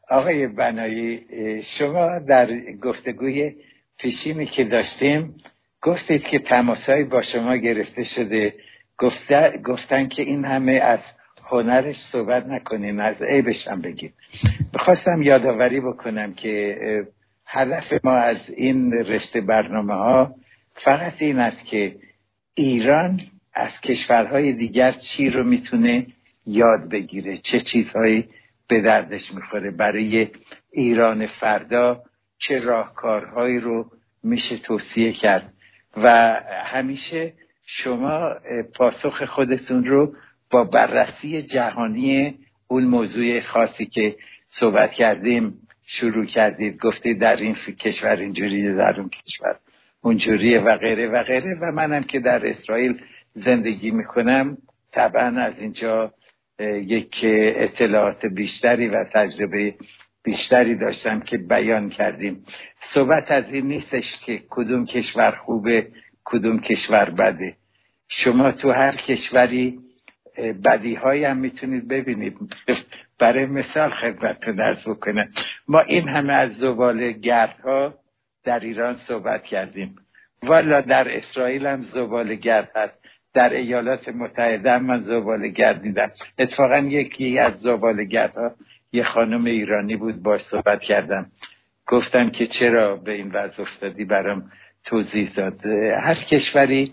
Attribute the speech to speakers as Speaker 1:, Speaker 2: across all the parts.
Speaker 1: آقای بنایی، شما در گفتگوی پیشینی که داشتیم گفتید که تماسایی با شما گرفته شده، گفتن که این همه از هنرش صحبت نکنین، از عیبش هم بگید. بخواستم یادآوری بکنم که هدف ما از این رشته برنامه ها فقط این است که ایران از کشورهای دیگر چی رو میتونه یاد بگیره، چه چیزهایی به دردش میخوره برای ایران فردا، چه راهکارهایی رو میشه توصیه کرد. و همیشه شما پاسخ خودتون رو با بررسی جهانی اون موضوع خاصی که صحبت کردیم شروع کردید. گفتید در این کشور اینجوریه، در اون کشور اونجوریه و غیره و غیره. و منم که در اسرائیل زندگی میکنم طبعا از اینجا یک اطلاعات بیشتری و تجربه بیشتری داشتم که بیان کردیم. صحبت از این نیستش که کدوم کشور خوبه کدوم کشور بده. شما تو هر کشوری بدیهایی هم میتونید ببینید. برای مثال خدمتتون عرض بکنم، ما این همه از زباله گردها در ایران صحبت کردیم، والا در اسرائیل هم زباله گرد هست، در ایالات متحده هم من زباله گرد دیدم. اتفاقا یکی از زباله گردها یه خانم ایرانی بود، باش صحبت کردم، گفتم که چرا به این وضع افتادی، برام توضیح داد. هر کشوری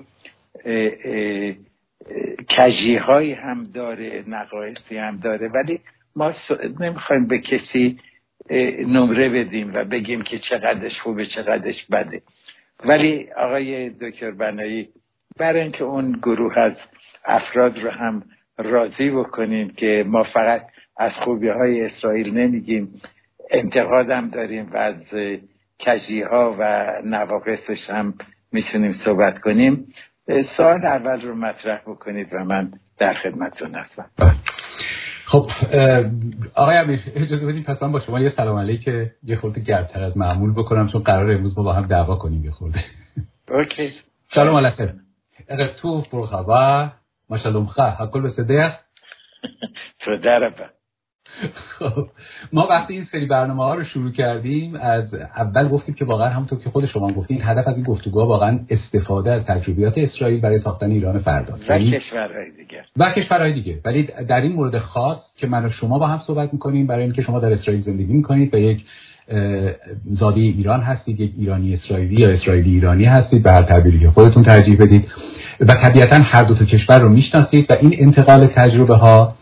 Speaker 1: کجی‌هایی هم داره، نقایصی هم داره، ولی ما نمیخوایم به کسی نمره بدیم و بگیم که چقدرش خوبه چقدرش بده. ولی آقای دکتر بنایی، برای اینکه اون گروه از افراد رو هم راضی بکنیم که ما فقط از خوبی‌های اسرائیل نمیگیم، انتقادم داریم و از کجی‌ها و نواقصش هم میتونیم صحبت کنیم، سوال اول رو مطرح بکنید و من در خدمتتون هستم.
Speaker 2: خب آقای امیر اجازه بدید پس من با شما یه سلام علیک یه خورده گرمتر از معمول بکنم، چون قرار امروز ما با هم دعوا کنیم یه خورده.
Speaker 1: اوکی.
Speaker 2: שלום עליכם. ערב טוב, ברוך הבא, מה שלומך? הכל בסדר?
Speaker 1: תודה רבה.
Speaker 2: خب ما وقتی این سری برنامه ها رو شروع کردیم از اول گفتیم که واقعا همونطور که خود شما گفتین هدف از این گفتگوها واقعا استفاده از تجربیات اسرائیل برای ساختن ایران فرداست
Speaker 1: و کشورهای دیگه.
Speaker 2: ولی در این مورد خاص که من و شما با هم صحبت می‌کنیم، برای اینکه شما در اسرائیل زندگی می‌کنید و یک زاده ایران هستید، یک ایرانی اسرائیلی یا اسرائیلی ایرانی هستید، به هر تعبیری که خودتون ترجیح بدید، و طبیعتاً هر دو تا کشور رو میشناسید و این انتقال تجربه ها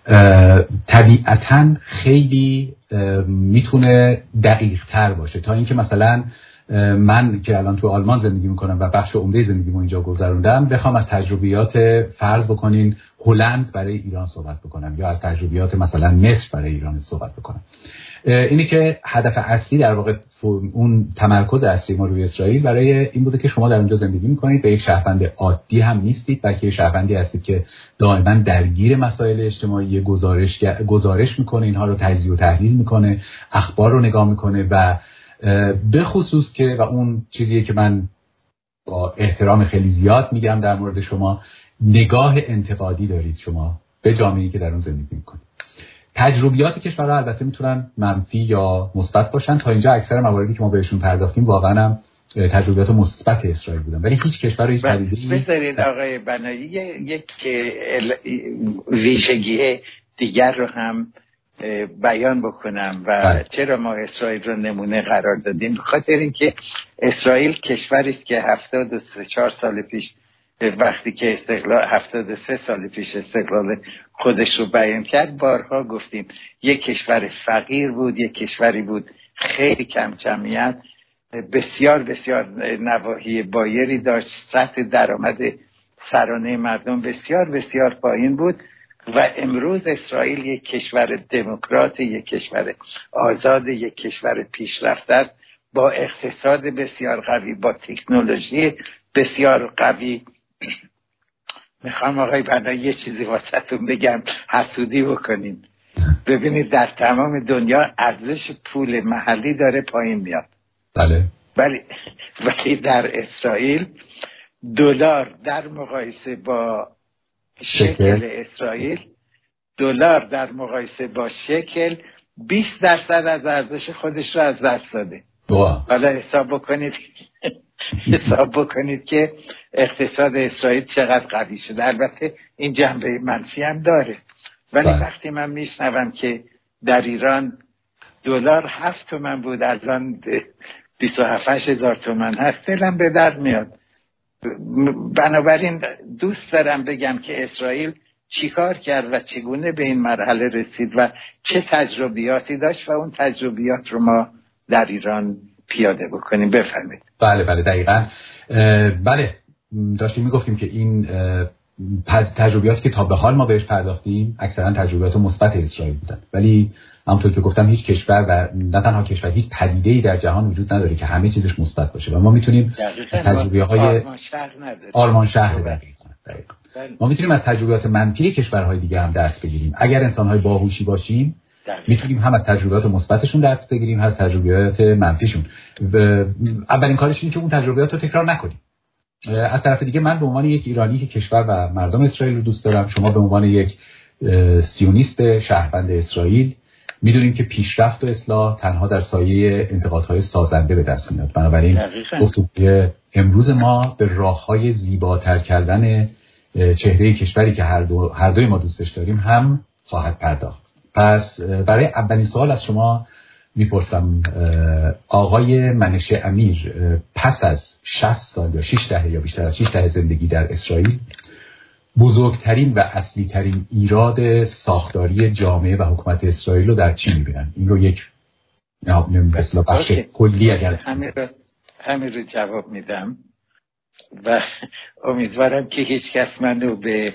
Speaker 2: طبیعتاً خیلی میتونه دقیق تر باشه تا اینکه مثلا من که الان تو آلمان زندگی میکنم و بخش عمده زندگیمو اینجا گذروندم بخوام از تجربیات فرض بکنین هلند برای ایران صحبت بکنم یا از تجربیات مثلا مصر برای ایران صحبت بکنم. اینی که هدف اصلی در واقع اون تمرکز اصلی ما روی اسرائیل برای این بوده که شما در اونجا زندگی میکنید و یک شهروند عادی هم نیستید، بلکه یک شهروندی هستید که دائما درگیر مسائل اجتماعی، گزارش میکنه، اینها رو تجزیه و تحلیل میکنه، اخبار رو نگاه میکنه و به خصوص که و اون چیزیه که من با احترام خیلی زیاد میگم در مورد شما، نگاه انتقادی دارید شما به جامعه‌ای که در اون زندگی میکنید. تجربیات کشورها البته میتونن منفی یا مثبت باشن، تا اینجا اکثر مواردی که ما بهشون پرداختیم واقعا هم تجربیات مثبت اسرائیل بودن، ولی هیچ کشور هیچ پدیده‌ای.
Speaker 1: بذارید آقای بنایی یک ویژگی دیگر رو هم بیان بکنم و چرا ما اسرائیل رو نمونه قرار دادیم. بخاطر اینکه اسرائیل کشوری است که 73 سال پیش وقتی که 73 سال پیش استقلال خودش رو بیان کرد، بارها گفتیم یک کشور فقیر بود، یک کشوری بود خیلی کم جمعیت، بسیار بسیار نواحی بایری داشت، سطح درآمد سرانه مردم بسیار بسیار پایین بود و امروز اسرائیل یک کشور دموکرات، یک کشور آزاد، یک کشور پیشرفته است با اقتصاد بسیار قوی، با تکنولوژی بسیار قوی. میخوام آقای بنایی یه چیزی واسهتون بگم، حسودی بکنین. ببینید در تمام دنیا ارزش پول محلی داره پایین میاد.
Speaker 2: بله.
Speaker 1: ولی در اسرائیل دلار در مقایسه با شکل اسرائیل، دلار در مقایسه با شکل 20% از ارزش خودش رو از دست داده. حالا حساب بکنید که اقتصاد اسرائیل چقدر قوی شده. البته این جنبه منفی هم داره، ولی وقتی من میشنوم که در ایران دلار 7 تومن بود، از آن 27,000 تومن هست، دلم به در میاد. بنابراین دوست دارم بگم که اسرائیل چیکار کرد و چگونه به این مرحله رسید و چه تجربیاتی داشت و اون تجربیات رو ما در ایران پیاده بکنیم. بفرمایید.
Speaker 2: بله دقیقاً. بله داشتیم میگفتیم که این تجربیاتی که تا به حال ما بهش پرداختیم اکثرا تجربیات مثبت اسرائیل بودن، ولی همونطور که گفتم هیچ کشور و نه تنها کشور، هیچ پدیده‌ای در جهان وجود نداره که همه چیزش مثبت باشه و ما میتونیم از تجربیه‌های آرمان شهر دقیقاً ما میتونیم از تجربیات منفی کشورهای دیگه هم درس بگیریم. اگر انسان‌های باهوشی باشیم میتونیم هم از تجربیات مثبتشون درس بگیریم، هم از تجربیات منفیشون. اولین کارش اینه که اون تجربیات رو تکرار نکنیم. از طرف دیگه من به عنوان یک ایرانی که کشور و مردم اسرائیل رو دوست دارم، شما به عنوان یک سیونیست شهروند اسرائیل میدونیم که پیشرفت و اصلاح تنها در سایه انتقادهای سازنده به دست میاد. بنابراین گفتگوی امروز ما به راههای زیباتر کردن چهره کشوری که هر دوی ما دوستش داریم هم خواهد پرداخت. پس برای اولین سوال از شما میپرسم، آقای منشه امیر پس از 60 سال یا 6 دهه یا بیشتر از 6 دهه زندگی در اسرائیل، بزرگترین و اصلی ترین ایراد ساختاری جامعه و حکومت اسرائیل رو در چی میبینن؟ این رو یک مثلا بخش کلی اگر
Speaker 1: همین رو جواب میدم و امیدوارم که هیچ کس منو به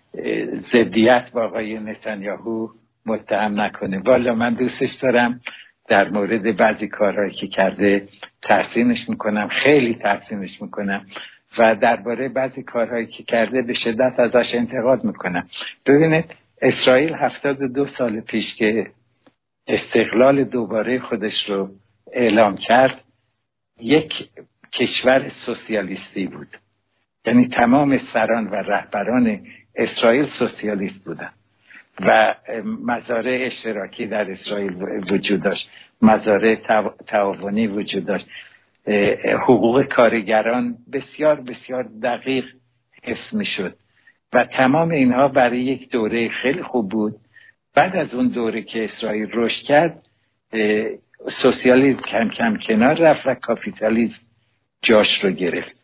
Speaker 1: ضدیت با آقای نتانیاهو متهم نکنه. والا من دوستش دارم، در مورد بعضی کارهایی که کرده تحسینش میکنم، خیلی تحسینش میکنم و درباره بعضی کارهایی که کرده به شدت ازش انتقاد میکنم. ببینید اسرائیل 72 سال پیش که استقلال دوباره خودش رو اعلام کرد یک کشور سوسیالیستی بود، یعنی تمام سران و رهبران اسرائیل سوسیالیست بودن و مزارع اشتراکی در اسرائیل وجود داشت، مزارع تعاونی وجود داشت، حقوق کارگران بسیار بسیار دقیق حفظ میشد و تمام اینها برای یک دوره خیلی خوب بود. بعد از اون دوره که اسرائیل رشد کرد، سوسیالیسم کم کم کنار رفت و کاپیتالیسم جاش رو گرفت.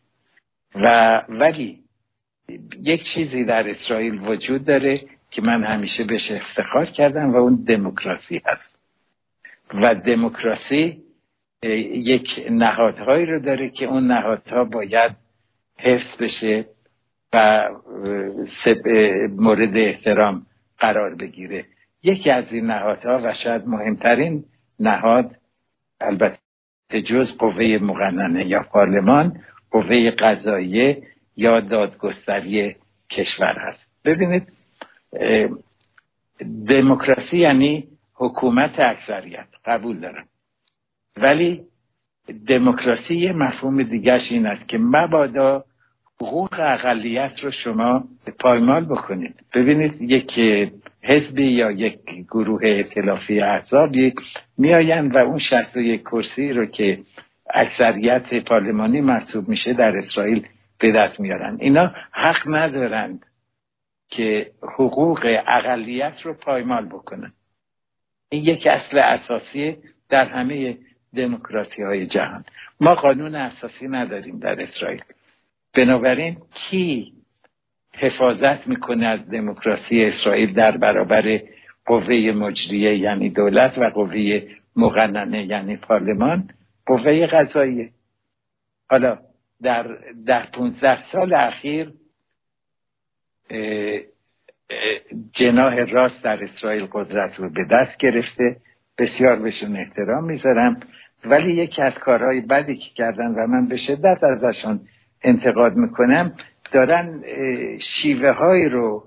Speaker 1: ولی یک چیزی در اسرائیل وجود داره که من همیشه بهش افتخار کردم و اون دموکراسی هست و دموکراسی یک نهادهایی رو داره که اون نهادها باید حفظ بشه و مورد احترام قرار بگیره. یکی از این نهادها و شاید مهمترین نهاد، البته جز قوه مقننه یا پارلمان، قوه قضاییه یا دادگستری کشور هست. ببینید دموکراسی یعنی حکومت اکثریت، قبول دارم، ولی دموکراسی یه مفهوم دیگرش این است که مبادا حقوق اقلیت رو شما پایمال بکنید. ببینید یک حزبی یا یک گروه ائتلافی احزابی میآیند و اون 61 کرسی رو که اکثریت پارلمانی محسوب میشه در اسرائیل به دست میارن. اینا حق ندارند که حقوق اقلیت رو پایمال بکنن. این یک اصل اساسی در همه دموکراسی های جهان. ما قانون اساسی نداریم در اسرائیل. بنابراین کی حفاظت میکنه از دموکراسی اسرائیل در برابر قوه مجریه یعنی دولت و قوه مقننه یعنی پارلمان؟ قوه قضاییه. حالا در 15 سال اخیر جناح راست در اسرائیل قدرت رو به دست گرفته، بسیار بهشون احترام میذارم، ولی یکی از کارهای بدی که کردن و من به شدت ازشون انتقاد میکنم، دارن شیوه های رو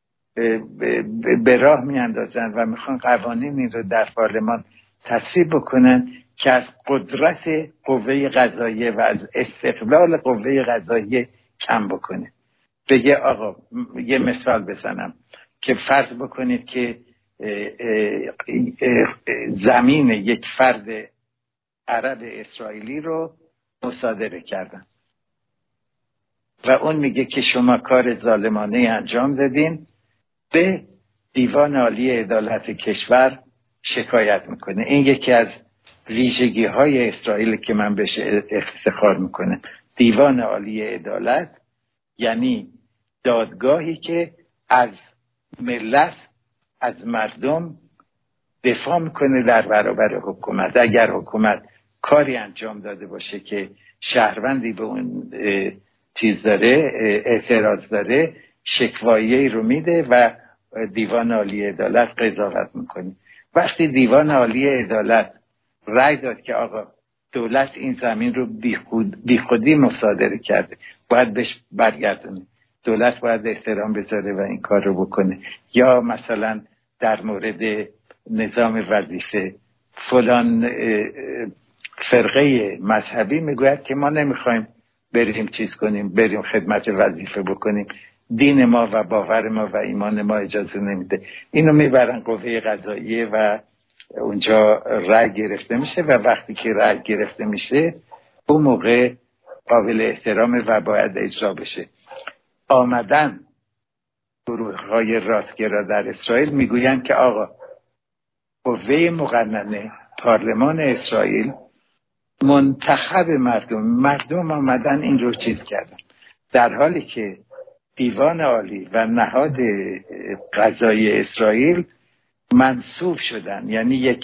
Speaker 1: به راه میاندازن و میخوان قوانینی رو در پارلمان تصویب بکنن که از قدرت قوه قضاییه و از استقلال قوه قضاییه کم بکنه. بگه آقا، یه مثال بزنم که فرض بکنید که زمین یک فرد عرب اسرائیلی رو مصادره کردن و اون میگه که شما کار ظالمانه انجام دادین، به دیوان عالی عدالت کشور شکایت میکنه. این یکی از ویژگی های اسرائیل که من بهش افتخار میکنم. دیوان عالی عدالت یعنی دادگاهی که از ملت، از مردم دفاع میکنه در برابر حکومت. اگر حکومت کاری انجام داده باشه که شهروندی به اون چیز داره، اعتراض داره، شکوایه‌ای رو میده و دیوان عالی عدالت قضاوت میکنه. وقتی دیوان عالی عدالت رأی داد که آقا دولت این زمین رو بیخودی مصادره کرده، باید بهش برگردونه، دولت باید احترام بذاره و این کار رو بکنه، یا مثلا در مورد نظام وظیفه فلان فرقه مذهبی میگوید که ما نمیخوایم بریم چیز کنیم، بریم خدمت وظیفه بکنیم، دین ما و باور ما و ایمان ما اجازه نمیده. اینو میبرن قوه قضاییه و اونجا رأی گرفته میشه و وقتی که رأی گرفته میشه اون موقع قابل احترامه و باید اجرا بشه. آمدن گروه‌های راستگرا در اسرائیل میگوین که آقا قوه مقننه پارلمان اسرائیل منتخب مردم آمدن این رو چیز کردن، در حالی که دیوان عالی و نهاد قضایی اسرائیل منصوب شدن. یعنی یک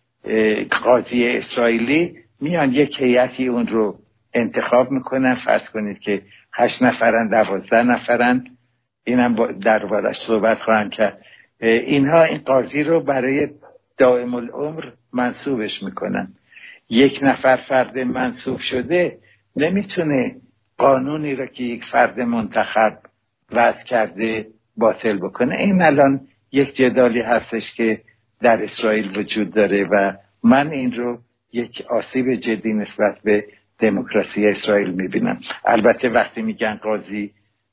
Speaker 1: قاضی اسرائیلی میان یک هیئتی اون رو انتخاب میکنن، فرض کنید که 8 نفرن 12 نفرن، اینم دربارش صحبت خواهم کرد. اینها این قاضی رو برای دائم العمر منصوبش میکنن. یک نفر فرد منصوب شده نمیتونه قانونی رو که یک فرد منتخب وضع کرده باطل بکنه. این الان یک جدالی هستش که در اسرائیل وجود داره و من این رو یک آسیب جدی نسبت به دموکراسی اسرائیل میبینم. البته وقتی میگن قاضی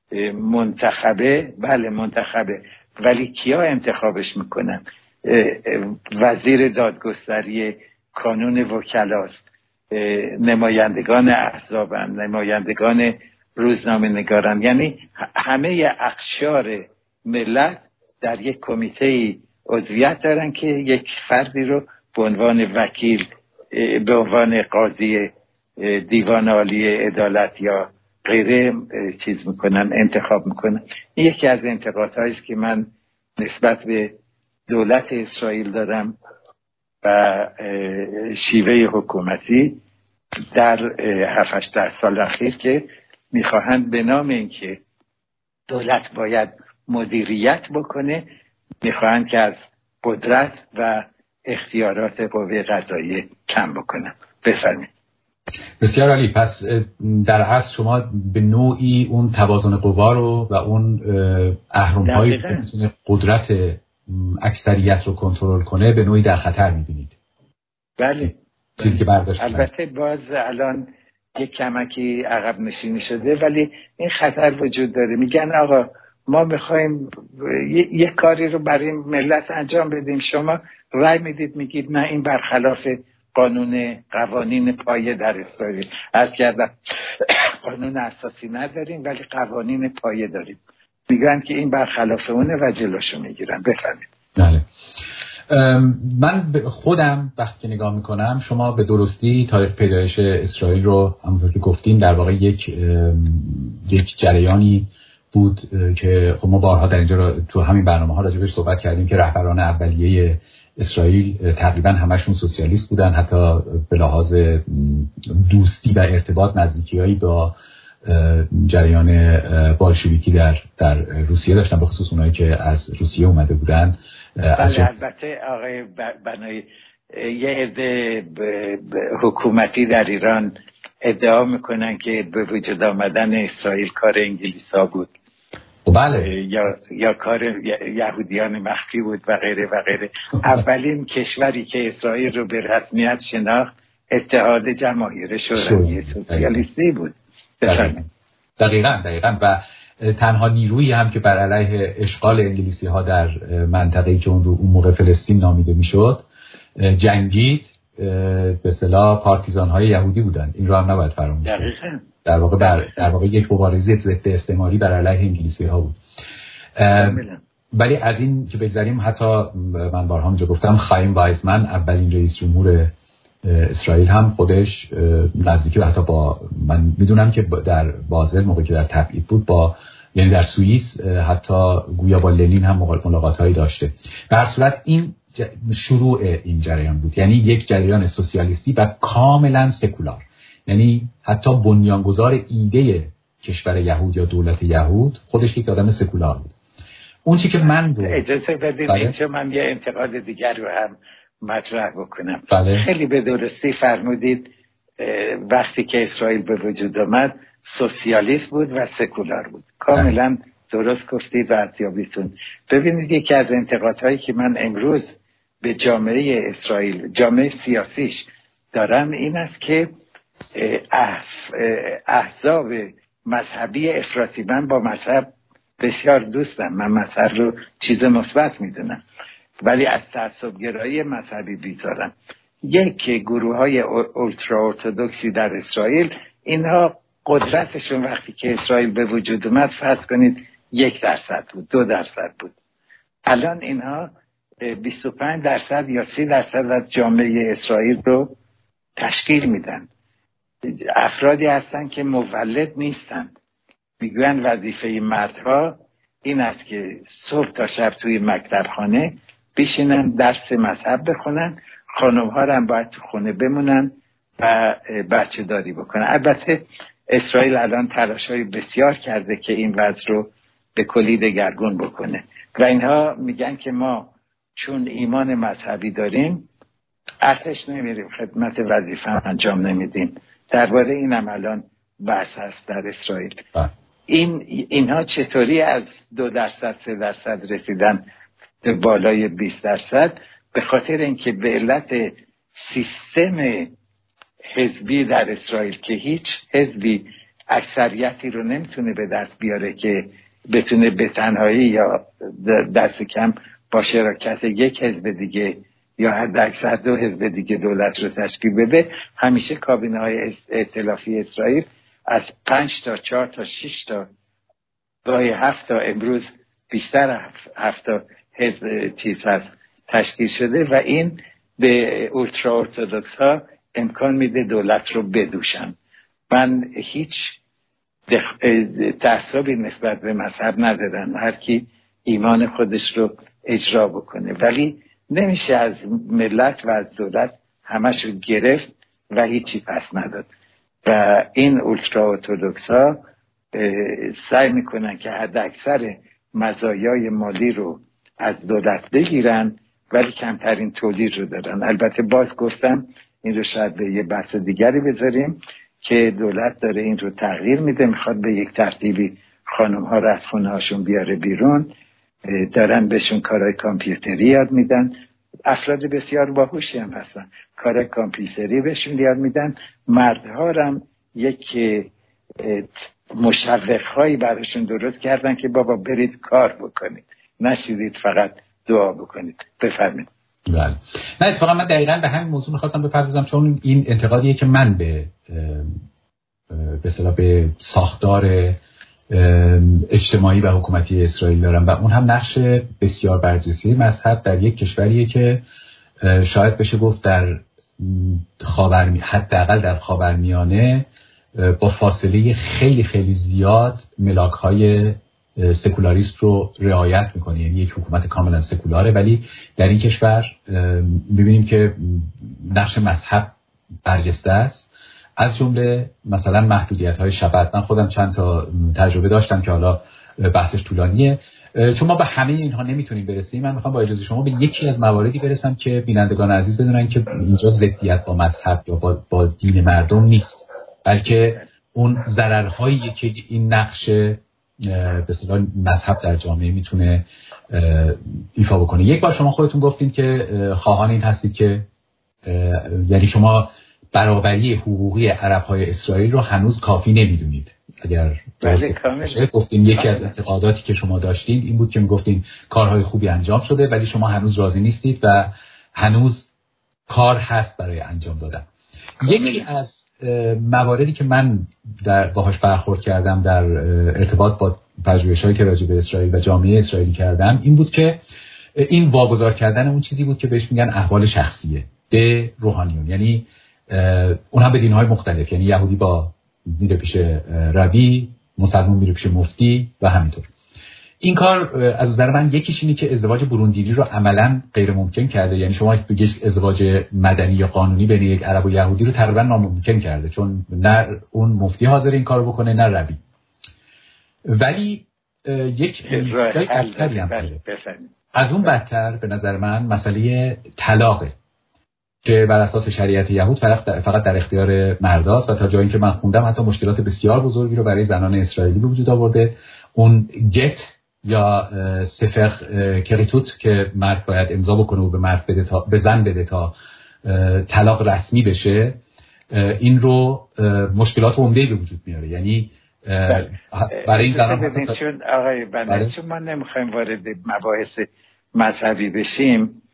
Speaker 1: منتخبه، بله منتخبه، ولی کیا انتخابش میکنن؟ وزیر دادگستری، کانون وکلاست، نمایندگان احزابن، نمایندگان روزنامه نگارن، یعنی همه اقشار ملت در یک کمیته عضویت دارن که یک فردی رو به عنوان وکیل، به عنوان قاضی دیوان عالی عدالت یا غیره چیز میکنن، انتخاب میکنن. این یکی از انتقادهایی است که من نسبت به دولت اسرائیل دارم و شیوه حکومتی در 7-8 سال اخیر که میخواهند به نام اینکه دولت باید مدیریت بکنه، میخواهند که از قدرت و اختیارات قوه قضاییه کم بکنن. بفرمایید.
Speaker 2: بسیار عالی. پس در اصل شما به نوعی اون توازن قوا رو و اون اهرم‌هایی که میتونه قدرت اکثریت رو کنترل کنه به نوعی در خطر میبینید.
Speaker 1: بله.
Speaker 2: چیزی که برداشت
Speaker 1: البته باز الان یک کمکی عقب نشینی شده، ولی این خطر وجود داره. میگن آقا ما میخوایم یک کاری رو برای ملت انجام بدیم، شما رأی میدید میگید نه این برخلاف قوانین پایه در اسرائیل. عرض کردم قانون اساسی نداریم ولی قوانین پایه داریم. میگن که این برخلاف اونه و جلوشو میگیرن. بفهمید.
Speaker 2: بله. من خودم وقتی که نگاه میکنم، شما به درستی تاریخ پیدایش اسرائیل رو همونطور که گفتین در واقع یک جریانی بود که خب ما بارها در اینجا تو همین برنامه ها راجبش صحبت کردیم که رهبران اولیه اسرائیل تقریبا همشون سوسیالیست بودن، حتی به لحاظ دوستی و ارتباط نزدیکی‌هایی با جریان بالشویکی در روسیه داشتن، به خصوص اونایی که از روسیه اومده بودن.
Speaker 1: البته آقای بنایی یه عده حکومتی در ایران ادعا میکنن که به وجود آمدن اسرائیل کار انگلیسا بود.
Speaker 2: بله.
Speaker 1: یا کار یهودیان مخفی بود و غیره و غیره. اولین کشوری که اسرائیل رو به رسمیت شناخت اتحاد جماهیر شوروی سوسیالیستی بود.
Speaker 2: دقیقاً و تنها نیرویی هم که بر علیه اشغال انگلیسی ها در منطقه‌ای که اون موقع فلسطین نامیده میشد جنگید، به اصطلاح پارتیزان های یهودی بودن. این رو هم نباید فراموش کنیم. در واقع یک مبارزه ضد استعماری بر علیه انگلیسی ها بود. ولی از این که بگذاریم، حتی من بارها اونجا گفتم خایم وایزمن اولین رئیس جمهور اسرائیل هم خودش نزدیکی و حتی با، من میدونم که در بازل موقعی که در تبعید بود یعنی در سوئیس حتی گویا با لنین هم ملاقات‌هایی داشته. به هر صورت این شروع این جریان بود، یعنی یک جریان سوسیالیستی و کاملا سکولار، یعنی حتی بنیانگذار ایده کشور یهود یا دولت یهود خودش یک آدم سکولار بود. اون چی که من رو
Speaker 1: اجازه بدید اینجا من یه انتقاد دیگر رو هم مطرح بکنم.
Speaker 2: بله.
Speaker 1: خیلی به درستی فرمودید وقتی که اسرائیل به وجود آمد سوسیالیست بود و سکولار بود. کاملا درست گفتید و ارزیابیتون. ببینید یکی از انتقادهایی که من امروز به جامعه اسرائیل، جامعه سیاسیش دارم این است که احزاب مذهبی افراطی، من با مذهب بسیار دوستم، من مذهب رو چیز مثبت میدونم، ولی از تعصبگرایی مذهبی بیزارم. یک گروه های اولترا ارتدوکسی در اسرائیل، اینها قدرتشون وقتی که اسرائیل به وجود اومد فرض کنید 1% بود، 2% بود. الان اینها 25% یا 30% از جامعه اسرائیل رو تشکیل میدن. افرادی هستن که مولد نیستند. میگوین وظیفه مردها این است که صبح تا شب توی مکتب خانه بشینن درس مذهب بخونن، خانم‌ها هم باید تو خونه بمونن و بچه داری بکنن. البته اسرائیل الان تلاش‌های بسیار کرده که این وضع رو به کلی دگرگون بکنه و اینها میگن که ما چون ایمان مذهبی داریم ارتش نمیریم خدمت وظیفه انجام نمیدیم. درباره این هم الان بحث هست در اسرائیل. اینها چطوری از 2% 3% رسیدن به بالای 20%؟ به خاطر اینکه به علت سیستم حزبی در اسرائیل که هیچ حزبی اکثریتی رو نمیتونه به دست بیاره که بتونه به تنهایی یا دست کم با شراکت یک حزب دیگه یا حد اکثر 2 حزب دیگه دولت رو تشکیل بده. همیشه کابینه های ائتلافی اسرائیل از 5 تا 4 تا 6 تا گاهی 7 تا امروز بیشتر 7 تا حزب چیز هست تشکیل شده و این به اولترا ارتدوکس ها امکان میده دولت رو بدوشن. من هیچ تعصبی نسبت به مذهب ندارم، هر کی ایمان خودش رو اجرا بکنه، ولی نمیشه از ملت و از دولت همش رو گرفت و هیچی پس نداد و این اولترا ارتدوکس ها سعی میکنن که حد اکثر مزایای مالی رو از دولت بگیرن ولی کمترین تولید رو دارن. البته باز گفتم این رو شاید به یه بحث دیگری بذاریم که دولت داره این رو تغییر میده، میخواد به یک ترتیبی خانم ها رو از خونه هاشون بیاره بیرون، دارن بهشون کارهای کامپیوتری یاد میدن. افراد بسیار باهوشی هم هستن، کار کامپیوتری بهشون یاد میدن. مردها هم یک مشوق‌هایی براشون درست کردن که بابا برید کار بکنید، نشیدید فقط دعا بکنید. بفرمایید.
Speaker 2: بله. نه اتفاقا من دقیقاً به همین موضوع می‌خواستم بپردازم، چون این انتقادیه که من به اصطلاح به ساختار اجتماعی و حکومتی اسرائیل دارم و اون هم نقش بسیار برجسته مذهب در یک کشوریه که شاید بشه گفت در حداقل در خاورمیانه با فاصله خیلی خیلی زیاد ملاک‌های سکولاریسم رو رعایت میکنه، یعنی یک حکومت کاملا سکولاره، ولی در این کشور ببینیم که نقش مذهب برجسته است، از جمله مثلا محدودیت‌های شبت. من خودم چند تا تجربه داشتم که حالا بحثش طولانیه، چون ما به همه اینها نمیتونیم برسیم. من میخوام با اجازه شما به یکی از مواردی برسم که بینندگان عزیز بدونن که اینجا ضدیت با مذهب یا با دین مردم نیست، بلکه اون ضررهایی که این نقش به اصطلاح مذهب در جامعه میتونه ایفا بکنه. یک بار شما خودتون گفتین که خواهان این هستید که یعنی شما برابری حقوقی عرب‌های اسرائیل رو هنوز کافی نمیدونید. اگر گفتین یکی از اعتقاداتی که شما داشتید این بود که میگفتین کارهای خوبی انجام شده ولی شما هنوز راضی نیستید و هنوز کار هست برای انجام دادن. یکی از مواردی که من باهاش برخورد کردم در ارتباط با پژوهش‌هایی که راجع به اسرائیل و جامعه اسرائیلی کردم این بود که این واگذار کردن اون چیزی بود که بهش میگن احوال شخصیه به روحانیون، یعنی اونها به دین‌های مختلف، یعنی یهودی میره پیش ربی، مسلمان میره پیش مفتی و همینطور. این کار از نظر من یکیش اینه که ازدواج بروندیلی رو عملاً غیر ممکن کرده، یعنی شما بگید ازدواج مدنی یا قانونی بین یک عرب و یهودی رو تقریبا ناممکن کرده، چون نه اون مفتی حاضر این کارو بکنه نه ربی. ولی یک جای بدتری هم داره. از اون بدتر به نظر من مسئله طلاقه که بر اساس شریعت یهود فقط در اختیار مرداست و تا جایی که من خوندم حتی مشکلات بسیار بزرگی رو برای زنان اسرائیلی به وجود آورده. اون گت یا سفر کریتوت که مرد باید امضا بکنه و به مرد بده تا به زن بده تا طلاق رسمی بشه، این رو مشکلات عمده‌ای به وجود میاره. یعنی برای این زنان
Speaker 1: چون آقای بنده چون ما نمیخوایم وارد مباحث مذهبی بشیم،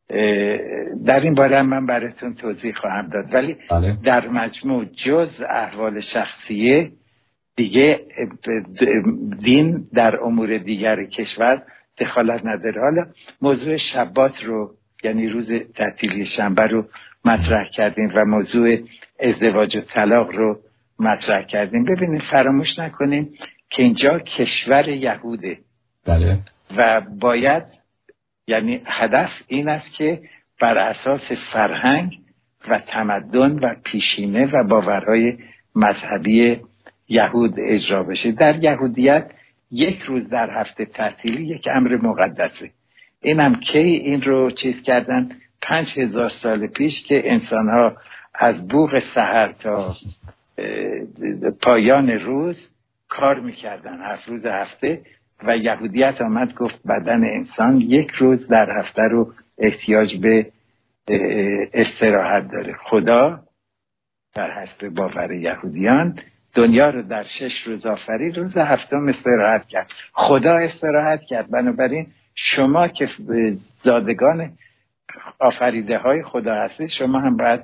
Speaker 1: در این باره من براتون توضیح خواهم داد، ولی در مجموع جز احوال شخصیه دیگه دین در امور دیگر کشور دخالت نداره. حالا موضوع شبات رو یعنی روز تعطیلی شنبه رو مطرح کردیم و موضوع ازدواج و طلاق رو مطرح کردیم. ببینید فراموش نکنیم که اینجا کشور یهوده.
Speaker 2: بله.
Speaker 1: و باید یعنی هدف این است که بر اساس فرهنگ و تمدن و پیشینه و باورهای مذهبی یهود اجرا بشه. در یهودیت یک روز در هفته تعطیلی یک امر مقدسه. اینم کی این رو چیز کردن 5000 سال پیش که انسان‌ها از بوق سحر تا پایان روز کار میکردن 7 روز هفته و یهودیت آمد گفت بدن انسان یک روز در هفته رو احتیاج به استراحت داره. خدا در حسب باور یهودیان دنیا رو در 6 روز آفرید، روز هفتم استراحت کرد. خدا استراحت کرد، بنابراین شما که زادگان آفریده های خدا هستید شما هم باید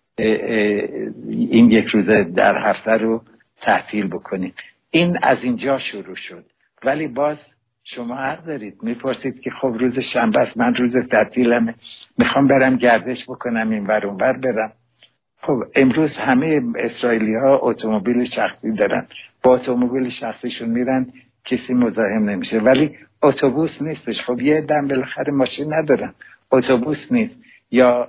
Speaker 1: این یک روز در هفته رو تعطیل بکنید. این از اینجا شروع شد. ولی باز شما حق دارید میپرسید که خب روز شنبه است، من روز تعطیلمه، میخوام برم گردش بکنم این ور اون ور برم. خب امروز همه اسرائیلی ها اتومبیل شخصی دارن، با اتومبیل شخصیشون میرن، کسی مزاحم نمیشه. ولی اتوبوس نیستش. خب یه دم بالاخره ماشین ندارن، اتوبوس نیست. یا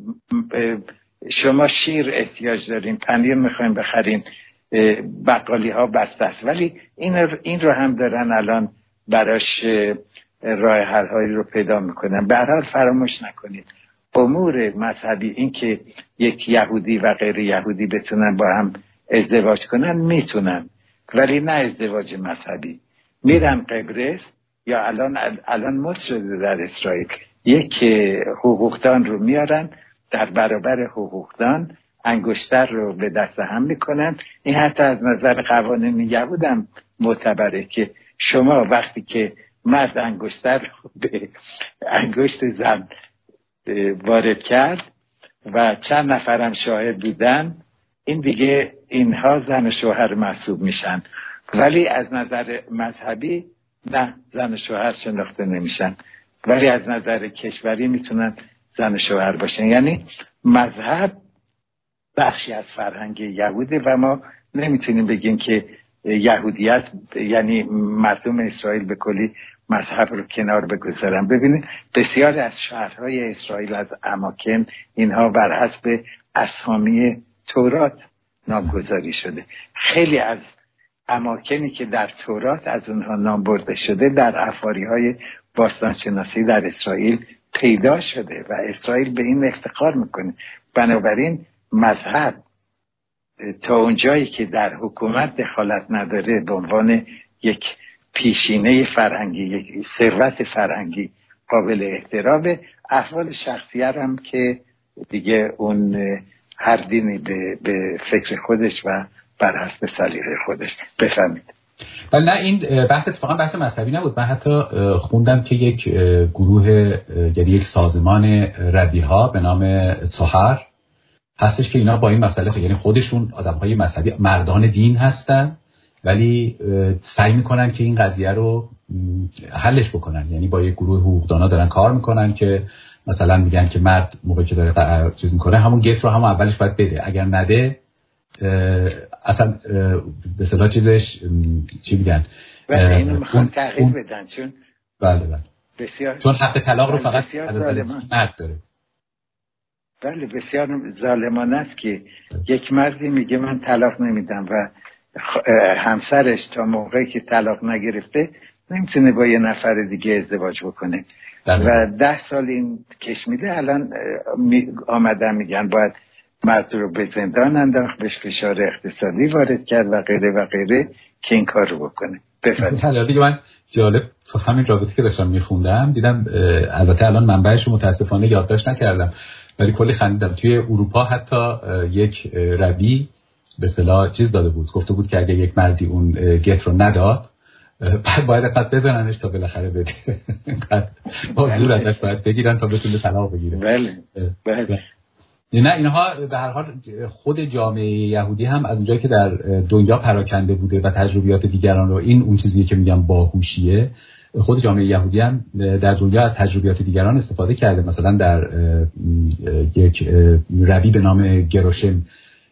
Speaker 1: شما شیر احتیاج دارین، پنیر میخواین بخرین، بقالی ها بسته است. ولی این رو هم دارن الان براش راه حل هایی رو پیدا میکنن. به هر حال فراموش نکنید امور مذهبی، این که یک یهودی و غیر یهودی بتونن با هم ازدواج کنن میتونن، ولی نه ازدواج مذهبی. میرن قبرس یا الان مصر شده در اسرائیل، یک حقوقدان رو میارن، در برابر حقوقدان انگشتر رو به دست هم میکنن. این حتی از نظر قوانین یهود هم معتبره که شما وقتی که مرد انگشتر رو به انگشت زن وارد کرد و چند نفرم شاهد بودن، این دیگه اینها زن و شوهر محسوب میشن. ولی از نظر مذهبی نه، زن و شوهر شناخته نمیشن، ولی از نظر کشوری میتونن زن و شوهر باشن. یعنی مذهب بخشی از فرهنگ یهوده و ما نمیتونیم بگیم که یهودیت یعنی مردم اسرائیل به کلی مذهب رو کنار بگذارن. ببینید بسیاری از شهرهای اسرائیل از اماکن اینها بر حسب اسامی تورات نامگذاری شده. خیلی از اماکنی که در تورات از اونها نام برده شده در افاریهای باستانشناسی در اسرائیل پیدا شده و اسرائیل به این افتخار میکنه. بنابراین مذهب تا اونجایی که در حکومت دخالت نداره به عنوان یک پیشینه فرهنگی، یک ثروت فرهنگی قابل احترامه. احوال شخصی هم که دیگه اون هر دینی به فکر خودش و بر حسب سلیقه خودش. بفهمید.
Speaker 2: ولی نه، این بحث اتفاقا بحث مذهبی نبود. من حتی خوندم که یک گروه، یعنی یک سازمان ربیها به نام سحر هستش که اینا با این مسئله، یعنی خودشون آدم‌های مذهبی مردان دین هستن ولی سعی میکنن که این قضیه رو حلش بکنن. یعنی با یک گروه حقوقدانا دارن کار میکنن که مثلا میگن که مرد موقعی که داره چیز میکنه همون گت رو همون اولش باید بده، اگر نده اصلا به اصطلاح چیزش چی میگن،
Speaker 1: بله اینو میخوان تغییر بدن چون
Speaker 2: بله
Speaker 1: بسیار،
Speaker 2: چون حق طلاق رو فقط مرد داره.
Speaker 1: بله بسیار ظالمانه است که یک مردی میگه من طلاق نمیدم و همسرش تا موقعی که طلاق نگرفته نمیتونه با یه نفر دیگه ازدواج بکنه و 10 سال این کش میده. الان آمدن میگن باید مرد رو به زندان انداخت، بهش فشار اقتصادی وارد کرد و غیره و غیره که این کار رو بکنه.
Speaker 2: بفرمایید. دیگه من جالب تو همین رابطه که داشتم میخوندم دیدم، البته الان منبعش رو متاسفانه یادداشت نکردم ولی کلی خندیدم. توی اروپا حتی یک ربی به اصطلاح چیز داده بود، گفته بود که اگه یک مردی اون گت رو نداد باید قد بزننش تا بالاخره بده، با زور ازش باید بگیرن تا بتونه طلاق بگیره.
Speaker 1: بله.
Speaker 2: نه اینها به هر حال خود جامعه یهودی هم از اونجایی که در دنیا پراکنده بوده و تجربیات دیگران رو، این اون چیزیه که میگم باهوشیه، خود جامعه یهودی هم در دنیا از تجربیات دیگران استفاده کرده. مثلا در یک ربی به نام گروشم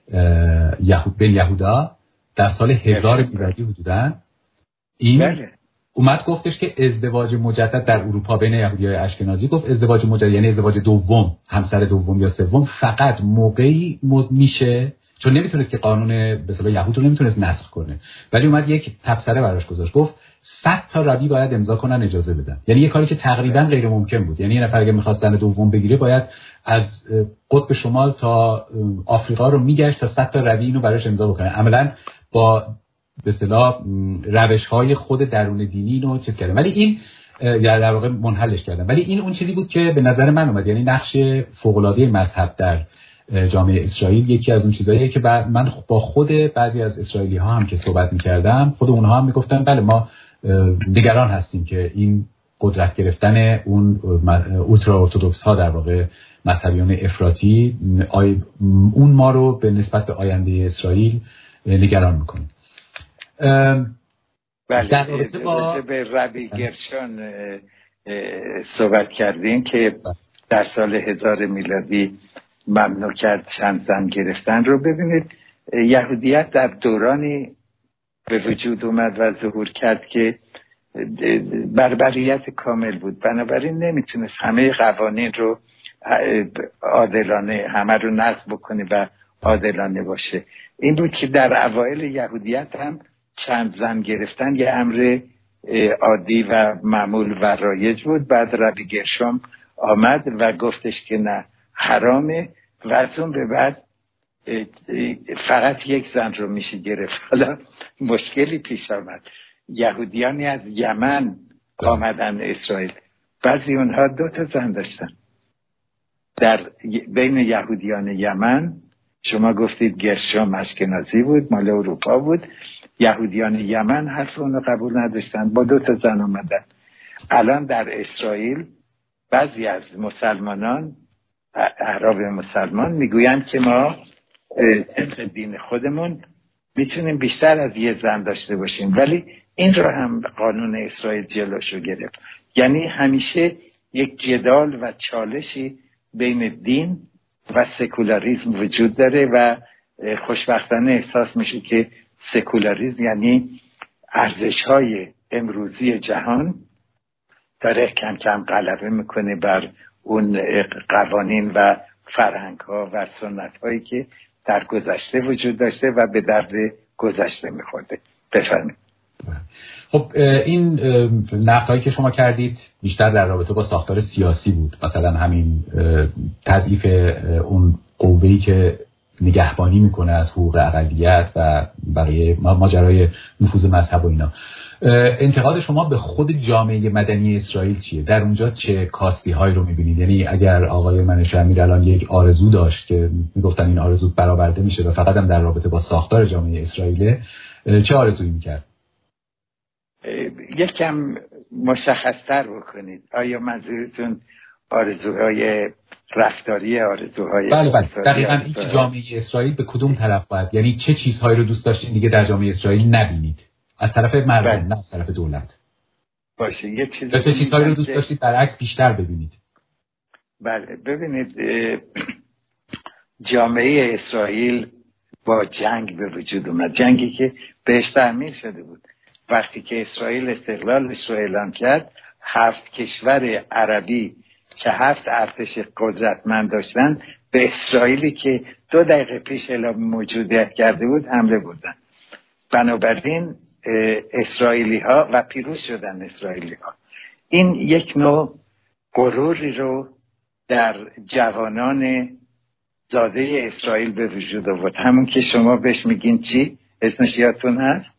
Speaker 2: بن یهودا در سال 1000 میلادی حدوداً این اومد گفتش که ازدواج مجدد در اروپا بین یهودیای اشکنازی، گفت ازدواج مجدد یعنی ازدواج دوم، همسر دوم یا سوم، فقط موقعی میشه، چون نمیتونست که قانون به اصطلاح یهود رو نمیتونست نسخ کنه، ولی اومد یک تبصره براش گذاشت، گفت 100 تا ربی باید امضا کنن اجازه بدن. یعنی یه کاری که تقریبا غیر ممکن بود. یعنی یه نفر اگه می‌خواست زن دوم بگیره باید از قطب شمال تا آفریقا رو میگشت تا 100 تا ربی اینو براش امضا بکنه. عملاً با به اصطلاح روش‌های خود درون دینی رو چیز کردن، ولی این در واقع منحلش کردن. ولی این اون چیزی بود که به نظر من اومد، یعنی نقش فوق‌العاده مذهب در جامعه اسرائیل یکی از اون چیزاییه که من با خود بعضی از اسرائیلی‌ها هم که صحبت می‌کردم، خود اونها هم میگفتن بله ما نگران هستیم که این قدرت گرفتن اون اولترا ارتدوکس ها در واقع مذهبیان افراطی اون ما رو به نسبت به آینده اسرائیل نگران میکنه.
Speaker 1: بله به ربی گرشون صحبت کردیم که در سال 1000 میلادی ممنوع کرد چند زن گرفتن رو. ببینید یهودیت در دورانی به وجود اومد و ظهور کرد که بربریت کامل بود، بنابراین نمیتونست همه قوانین رو عادلانه همه رو نقض بکنه و عادلانه باشه. این بود که در اوایل یهودیت هم چند زن گرفتن یه امر عادی و معمول و رایج بود. بعد ربی گرشم آمد و گفتش که نه حرامه و از اون به بعد فقط یک زن رو میشه گرفت. حالا مشکلی پیش آمد، یهودیانی از یمن آمدن اسرائیل، بعضی اونها 2 تا زن داشتن. در بین یهودیان یمن شما گفتید گرشم اشکنازی بود، مال اروپا بود، یهودیان یمن حرف اونو قبول نداشتن، با 2 تا زن آمدن. الان در اسرائیل بعضی از مسلمانان، اعراب مسلمان میگویند که ما طبق دین خودمون میتونیم بیشتر از یه زن داشته باشیم، ولی این رو هم قانون اسرائیل جلوشو گرفت. یعنی همیشه یک جدال و چالشی بین دین و سکولاریسم وجود داره و خوشبختانه احساس میشه که سکولاریسم یعنی ارزش‌های امروزی جهان داره کم کم غلبه میکنه بر اون قوانین و فرهنگ‌ها و سنت‌هایی که در گذشته وجود داشته و به درد گذشته میخورده. بفرمایید.
Speaker 2: خب این نقدهایی که شما کردید بیشتر در رابطه با ساختار سیاسی بود، مثلا همین تضعیف اون قوه‌ای که نگهبانی میکنه از حقوق اقلیت و بقیه ماجرای نفوذ مذهب و اینا. انتقاد شما به خود جامعه مدنی اسرائیل چیه؟ در اونجا چه کاستی هایی رو میبینید؟ یعنی اگر آقای منوچهر امیرالان یک آرزو داشت که میگفتن این آرزو برآورده میشه و فقط هم در رابطه با ساختار جامعه اسرائیل، چه آرزویی میکرد؟
Speaker 1: یکم مشخص‌تر بکنید. آیا منظورتون آرزوهای رفتاری، آرزوهای
Speaker 2: بله دقیقاً این که جامعه اسرائیل به کدوم طرف باید، یعنی چه چیزهایی رو دوست داشتین دیگه در جامعه اسرائیل نبینید از طرف مردم نه از طرف دولت
Speaker 1: باشه؟ یه
Speaker 2: چه چیزهایی رو دوست داشتید برعکس بیشتر ببینید؟
Speaker 1: بله ببینید، جامعه اسرائیل با جنگ به وجود اومد، جنگی که بهش تعمیر شده بود. وقتی که اسرائیل استقلالش رو اعلام کرد، 7 کشور عربی که 7 ارتش قدرتمند داشتن به اسرائیلی که 2 دقیقه پیش اعلام موجودیت کرده بود حمله بردن. بنابراین اسرائیلی ها و پیروز شدن اسرائیلی ها. این یک نوع غروری رو در جوانان زاده اسرائیل به وجود آورد. همون که شما بهش میگین چی؟ اسمش یادتون هست؟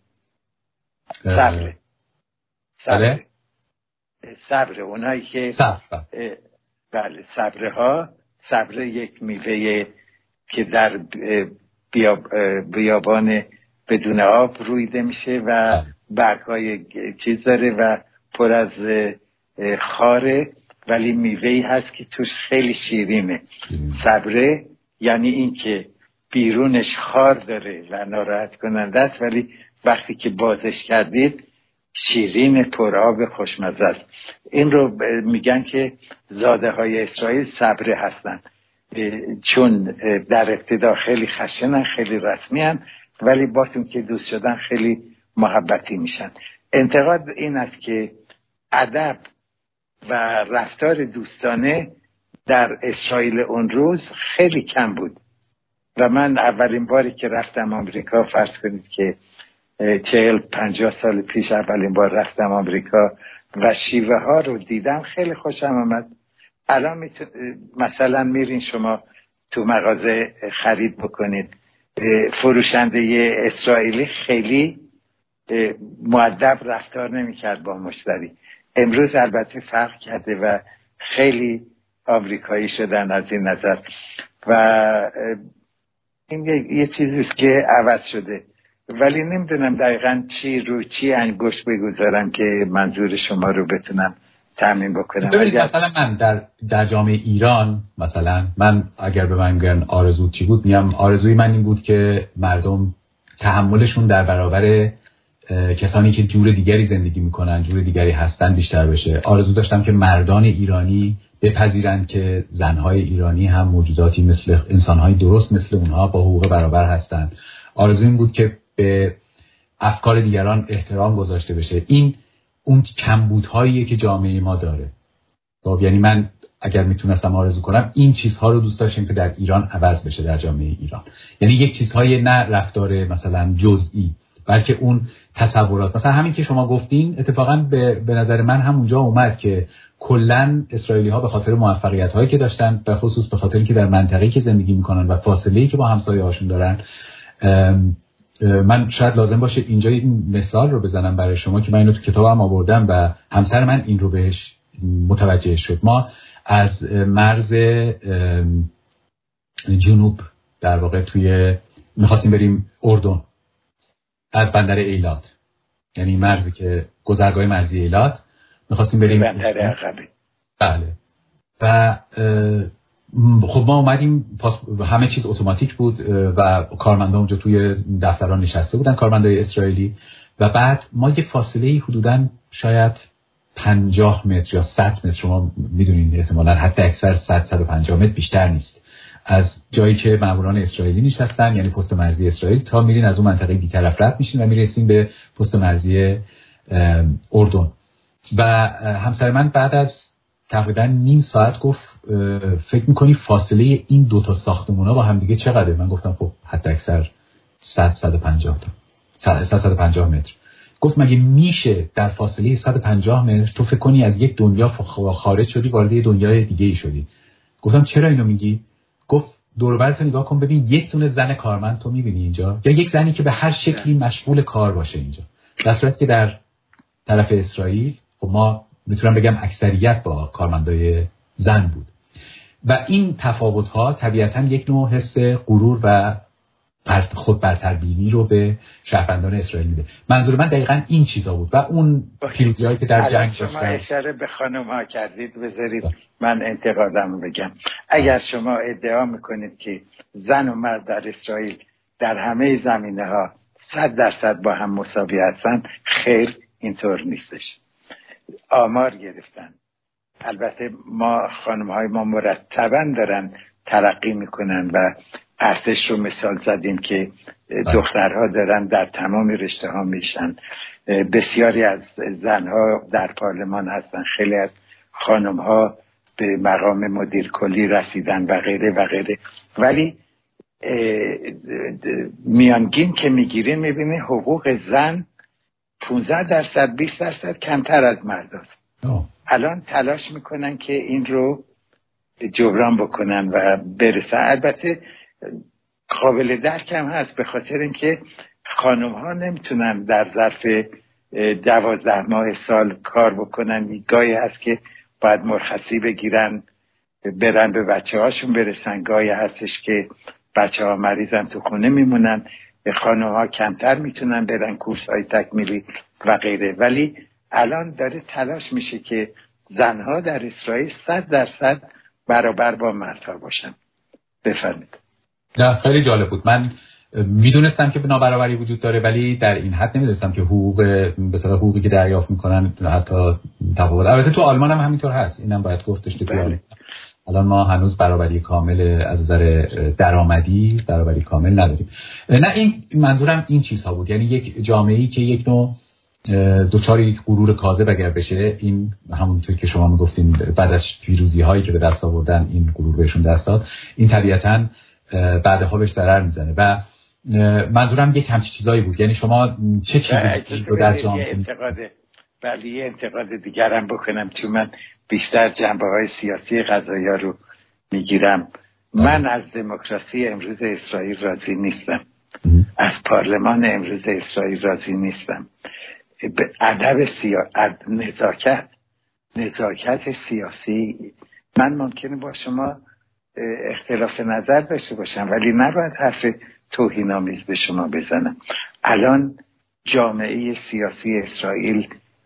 Speaker 1: صبر. اونایی که بله صبر یک میوه که در بیابان بدون آب رویده میشه و برگای چیز داره و پر از خاره، ولی میوهی هست که توش خیلی شیرینه. صبره یعنی این که بیرونش خار داره و ناراحت کننده است، ولی وقتی که بازش کردید شیرین پرآب خوشمزه است. این رو میگن که زاده های اسرائیل صبره هستن، چون در ابتدا خیلی خشنن، خیلی رسمی‌ان، ولی باتون که دوست شدن خیلی محبتی میشن. انتقاد این است که ادب و رفتار دوستانه در اسرائیل اون روز خیلی کم بود و من اولین باری که رفتم آمریکا، فرض کنید که 40-50 سال پیش اولین بار رفتم آمریکا و شیوه ها رو دیدم، خیلی خوشم آمد. الان مثلا میرین شما تو مغازه خرید بکنید، فروشنده اسرائیلی خیلی مؤدب رفتار نمی‌کرد با مشتری. امروز البته فرق کرده و خیلی آمریکایی شدن از این نظر و این یه چیزیست که عوض شده، ولی نمیدونم دقیقاً چی رو چی انگشت بگذارم که منظور شما رو بتونم تامین بکنم.
Speaker 2: ببینید مثلا من در جامعه ایران، مثلا من اگر به من میگن آرزو چی بود، میگم آرزوی من این بود که مردم تحملشون در برابر کسانی که جور دیگری زندگی میکنن، جور دیگری هستن بیشتر بشه. آرزو داشتم که مردان ایرانی بپذیرند که زنهای ایرانی هم موجوداتی مثل انسانهای درست مثل اونها با حقوق برابر هستند. آرزو این بود که به افکار دیگران احترام گذاشته بشه. این اون کمبودهاییه که جامعه ما داره. خب یعنی من اگر میتونستم آرزو کنم این چیزها رو دوست داشتم که در ایران عوض بشه، در جامعه ایران. یعنی یک چیزهای نه رفتار مثلا جزئی، بلکه اون تصورات. مثلا همین که شما گفتین اتفاقا به نظر من همونجا اومد که کلن اسرائیلی ها به خاطر موفقیت هایی که داشتن، به خصوص به خاطر که در منطقه‌ای که زندگی میکنن و فاصله‌ای که با همسایه هاشون دارن، من شاید لازم باشه اینجا این مثال رو بزنم برای شما که من اینو تو کتابم آوردم و همسر من این رو بهش متوجه شد. ما از مرز جنوب در واقع میخواستیم بریم اردن از بندر ایلات، یعنی مرزی که گذرگاه مرزی ایلات میخواستیم بریم
Speaker 1: بندر عقبه.
Speaker 2: بله. و خب ما اومدیم، همه چیز اتوماتیک بود و کارمندا اونجا توی دفتران نشسته بودن، کارمندای اسرائیلی، و بعد ما یه فاصله حدوداً شاید 50 متر یا 100 متر، شما میدونید احتمالاً حتی اکثر 100-150 متر بیشتر نیست، از جایی که ماموران اسرائیلی نشستن، یعنی پست مرزی اسرائیل، تا میرین از اون منطقه بی طرف رد میشین و میرسین به پست مرزی اردن. و همسر من بعد از تقریبا نیم ساعت گفت فکر میکنی فاصله این دوتا ساختمونا با هم دیگه چقدره؟ من گفتم خب حتی اکثر 100-150 متر. گفت مگه میشه در فاصله 150 متر تو فکر کنی از یک دنیا خارج شدی وارد یه دنیای دیگه ای شدی؟ گفتم چرا اینو میگی؟ گفت دور و برت نگاه کن ببین یک دونه زن کارمند تو میبینی اینجا، یا یک زنی که به هر شکلی مشغول کار باشه اینجا، در صورتی که در طرف اسرائیل خب ما میتونم بگم اکثریت با کارمندای زن بود و این تفاوت‌ها طبیعتاً یک نوع حس غرور و خود برتربینی رو به شهروندان اسرائیل میده. منظور من دقیقاً این چیزا بود و اون پیروزی‌هایی که در جنگ داشتن.
Speaker 1: شما اشاره به خانم‌ها کردید، بذارید من انتقادم بگم. اگر شما ادعا میکنید که زن و مرد در اسرائیل در همه زمینه‌ها 100% با هم مساوی هستن، خیر، اینطور نیستش. آمار گرفتن. البته ما خانم‌های ما مرتباً دارن ترقی میکنن و ارتش رو مثال زدیم که دخترها دارن در تمام رشته ها میشن. بسیاری از زنها در پارلمان هستن، خیلی از خانم‌ها به مقام مدیر کلی رسیدن و غیره و غیره، ولی میانگین که میگیریم میبینیم حقوق زن 15% 20% کمتر از مرد هست. الان تلاش میکنن که این رو جبران بکنن و برسن. البته قابل درک هم هست، به خاطر اینکه خانم ها نمیتونن در ظرف 12 ماه سال کار بکنن. گاهی هست که باید مرخصی بگیرن برن به بچه هاشون برسن، گاهی هستش که بچه ها مریضن تو خونه میمونن. خانم ها کمتر میتونن برن کورس های تکمیلی و غیره، ولی الان داره تلاش میشه که زنها در اسرائیل 100% برابر با مردها باشن. بفرمید.
Speaker 2: نه خیلی جالب بود. من میدونستم که نابرابری وجود داره، ولی در این حد نمیدونستم که حقوقی که دریافت میکنن حتی تفاوت. البته تو آلمان هم همینطور هست، اینم باید گفتش که الان ما هنوز برابری کامل از نظر درآمدی برابری کامل نداریم. نه این منظورم این چیزها بود، یعنی یک جامعه‌ای که یک نوع دوچار یک غرور کاذب اگر بشه، این همونطور که شما میگفتین بعد از پیروزی هایی که به دست آوردن این غرور بهشون دست داد، این طبیعتاً بعدها بهش ضرر میزنه و منظورم یک همچین چیزایی بود. یعنی شما چه چیزی رو در جامعه
Speaker 1: یه انتقاد دیگرم بکنم، چون من بیشتر جنبه‌های سیاسی قضایا رو میگیرم. من از دموکراسی امروز اسرائیل راضی نیستم، از پارلمان امروز اسرائیل راضی نیستم. به ادب نزاکت سیاسی من ممکنه با شما اختلاف نظر داشته باشم، ولی نباید حرف توهین‌آمیز به شما بزنم. الان جامعه سیاسی اسرائیل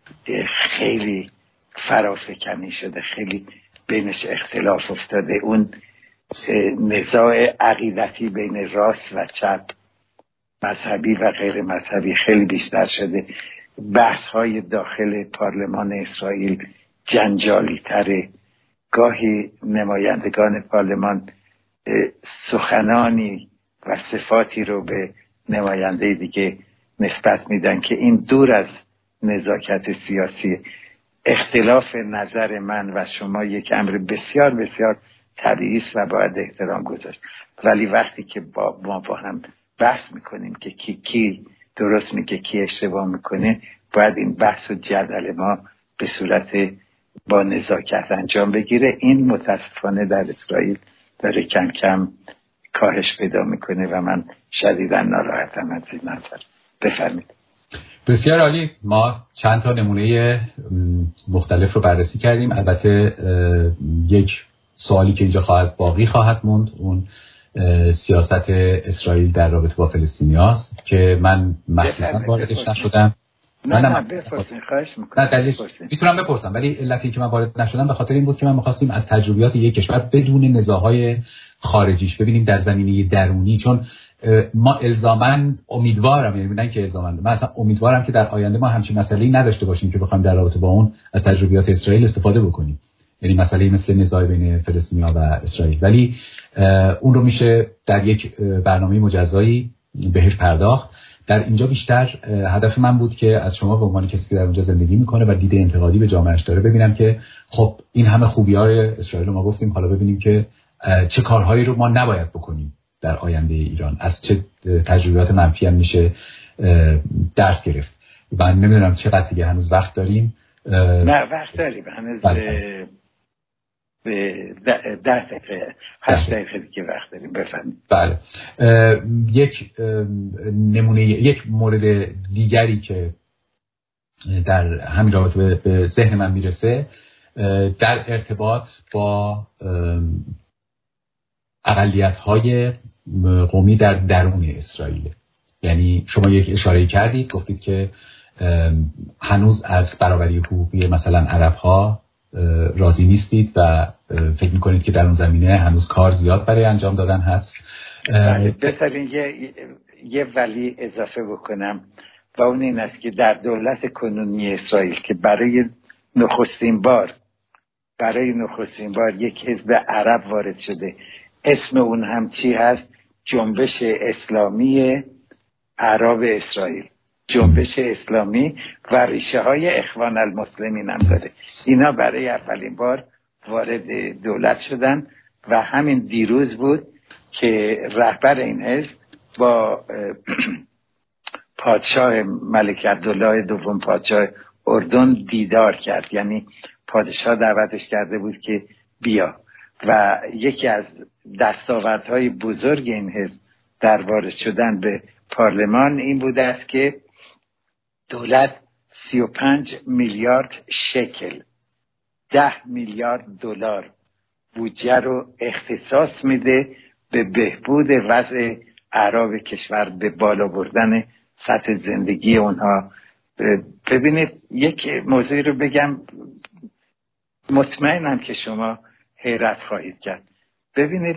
Speaker 1: خیلی فرافکنی شده، خیلی بینش اختلاف افتاده. اون نزاع عقیدتی بین راست و چپ، مذهبی و غیر مذهبی خیلی بیشتر شده. بحث‌های داخل پارلمان اسرائیل جنجالی تره. گاهی نمایندگان پارلمان سخنانی و صفاتی رو به نماینده دیگه نسبت میدن که این دور از نزاکت سیاسی. اختلاف نظر من و شما یک امر بسیار بسیار طبیعی است و باید احترام گذاشت، ولی وقتی که ما با هم بحث میکنیم که کی درست میگه کی اشتباه میکنه، باید این بحث و جدل ما به صورت با نزاکت انجام بگیره. این متاسفانه در اسرائیل داره کم کم کاهش پیدا میکنه و من شدیداً ناراحتم از این نظر. بفرمید.
Speaker 2: بسیار عالی. ما چند تا نمونه مختلف رو بررسی کردیم. البته یک سوالی که اینجا باقی خواهد موند، اون سیاست اسرائیل در رابطه با فلسطینیاست که من مخصوصا واردش نشدم.
Speaker 1: نه بپرسین، خواهش میکنم.
Speaker 2: میتونم بپرسم، ولی علتی که من وارد نشدم به خاطر این بود که من می‌خواستیم از تجربیات یک کشور بدون نزاع‌های خارجیش ببینیم در زمینه درونی، چون ما الزاماً امیدوارم، یعنی نه که الزاماً، من اصلا امیدوارم که در آینده ما همچین مسئله‌ای نداشته باشیم که بخوایم در رابطه با اون از تجربیات اسرائیل استفاده بکنیم، یعنی مسئله مثل نزاع بین فلسطینی‌ها و اسرائیل. ولی اون رو میشه در یک برنامه مجزایی بهش پرداخت. در اینجا بیشتر هدف من بود که از شما به عنوان کسی که در اونجا زندگی میکنه و دید انتقادی به جامعهش داره ببینم که خب این همه خوبی‌های اسرائیل رو ما گفتیم، حالا ببینیم که چه کارهایی رو ما نباید بکنیم در آینده ایران، از چه تجربیات منفی هم میشه درس گرفت. من نمیدونم چقدر دیگه هنوز وقت داریم.
Speaker 1: نه وقت داریم هنوز. 10 دقیقه 8 دقیقه دیگه وقت داریم. بفرمایید.
Speaker 2: بله. یک نمونه، یک مورد دیگری که در همین رابطه به ذهن من میرسه در ارتباط با اقلیت‌های قومی در درون اسرائیل. یعنی شما یک اشاره کردید، گفتید که هنوز از برابری حقوقی مثلا عرب‌ها راضی نیستید و فکر می‌کنید که در اون زمینه هنوز کار زیاد برای انجام دادن هست.
Speaker 1: بذارین یه ولی اضافه بکنم و اون این است که در دولت کنونی اسرائیل که برای نخستین بار یک حزب عرب وارد شده، اسم اون هم چی هست؟ جنبش اسلامی عرب اسرائیل. جنبش اسلامی و ریشه های اخوان المسلمین هم داره. اینا برای اولین بار وارد دولت شدن و همین دیروز بود که رهبر این حزب با پادشاه ملک عبدالله دوم پادشاه اردن دیدار کرد. یعنی پادشاه دعوتش کرده بود که بیا، و یکی از دستاوردهای بزرگ این حزب در وارد شدن به پارلمان این بوده است که دولت 35 میلیارد شکل 10 میلیارد دلار بودجه رو اختصاص میده به بهبود وضع اعراب کشور، به بالا بردن سطح زندگی اونها. ببینید یک موضوعی رو بگم، مطمئنم که شما حیرت خواهید کرد. ببینید